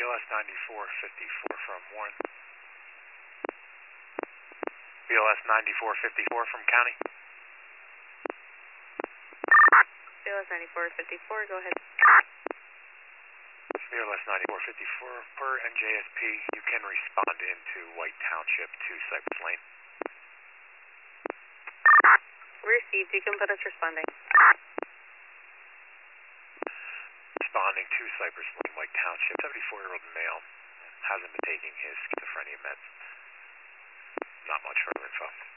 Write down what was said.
BLS 9454 from Warren. BLS 9454 from County. BLS 9454, go ahead. BLS 9454 per NJSP, you can respond into White Township to Cypress Lane. Received, you can put us responding. Responding to Cypress Lane, White Township. 74-year-old male hasn't been taking his schizophrenia meds. Not much further info.